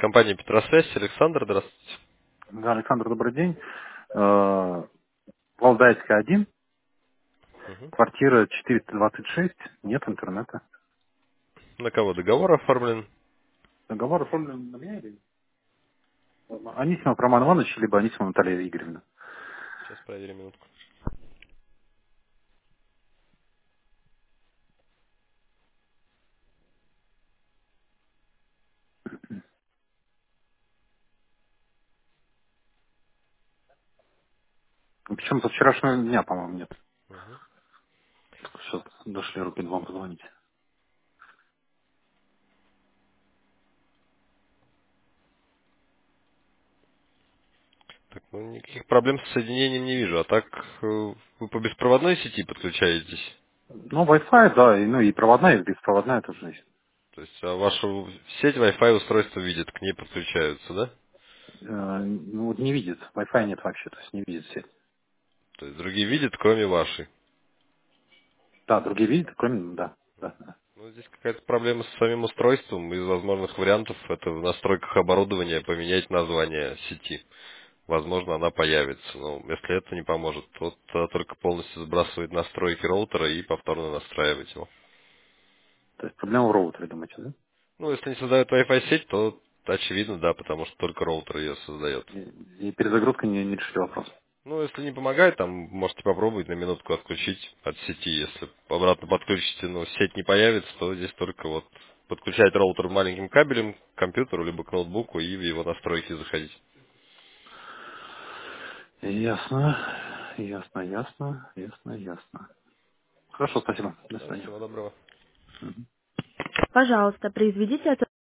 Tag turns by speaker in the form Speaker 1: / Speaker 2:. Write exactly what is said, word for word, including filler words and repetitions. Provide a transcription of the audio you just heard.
Speaker 1: Компания Петросвязь. Александр, здравствуйте.
Speaker 2: Да, Александр, добрый день. Э, Валдайская один,
Speaker 1: Мгм.
Speaker 2: квартира четыреста двадцать шесть, нет интернета.
Speaker 1: На кого договор оформлен?
Speaker 2: Договор оформлен на меня или? Анисимов Роман Иванович, либо Анисимова Наталья Игоревна.
Speaker 1: Сейчас проверим минутку.
Speaker 2: Причем со вчерашнего дня, по-моему, нет.
Speaker 1: Мгм.
Speaker 2: Сейчас дошли руки вам позвонить.
Speaker 1: Так, ну никаких проблем с соединением не вижу. А так э, вы по беспроводной сети подключаетесь?
Speaker 2: Ну, Wi-Fi, да, и, ну и проводная, и беспроводная тоже есть.
Speaker 1: То есть а вашу сеть Wi-Fi устройство видит, к ней подключаются, да?
Speaker 2: Э, ну, вот не видит. Wi-Fi нет вообще, то есть не видит сеть.
Speaker 1: То есть другие видят, кроме вашей.
Speaker 2: Да, другие видят, кроме, да, да, да.
Speaker 1: Ну, здесь какая-то проблема с самим устройством. Из возможных вариантов это в настройках оборудования поменять название сети. Возможно, она появится. Но если это не поможет, то тогда только полностью сбрасывать настройки роутера и повторно настраивать его.
Speaker 2: То есть проблема в роутере, думаете, да?
Speaker 1: Ну, если не создает Wi-Fi сеть, то очевидно, да, потому что только роутер ее создает.
Speaker 2: И, и перезагрузка не, не решили вопрос.
Speaker 1: Ну, если не помогает, там можете попробовать на минутку отключить от сети. Если обратно подключите, но сеть не появится, то здесь только вот подключать роутер маленьким кабелем к компьютеру, либо к ноутбуку и в его настройки заходить.
Speaker 2: Ясно, ясно, ясно, ясно, ясно. Хорошо, спасибо. До
Speaker 1: Да,
Speaker 2: свидания.
Speaker 1: всего доброго.
Speaker 2: Мгм.
Speaker 3: Пожалуйста, произведите